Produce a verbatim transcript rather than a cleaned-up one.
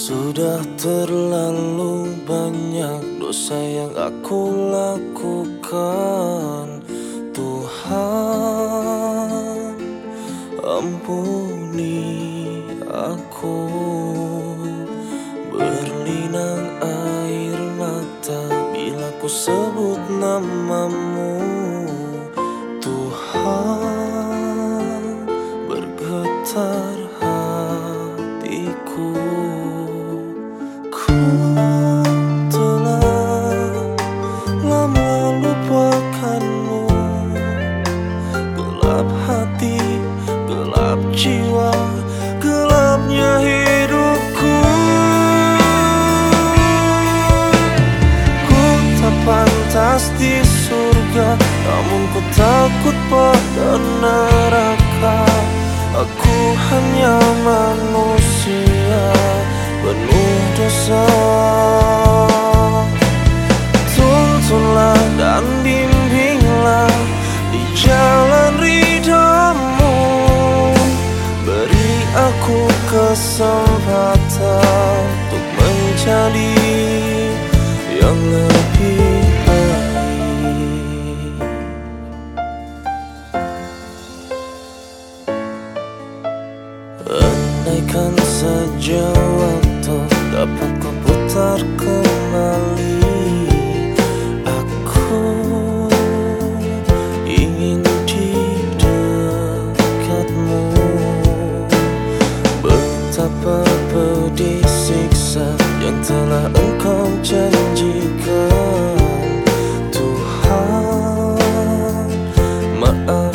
Sudah terlalu banyak dosa yang aku lakukan. Tuhan, ampuni aku. Berlinang air mata bila ku sebut namamu. Tuhan, bergetar hatiku. Ku telah lama lupakanmu. Gelap hati, gelap jiwa, gelapnya hidupku. Ku tak pantas di surga, namun ku takut pada neraka. Aku hanya manusia penuh dosa. Tuntunlah dan bimbinglah di jalan ridhamu. Beri aku kesempatan untuk menjadi yang lebih baik. Andaikan saja waktu dapat ku putar kembali, aku ingin di dekatmu. Betapa pedih siksa yang telah Engkau janjikan. Tuhan, maaf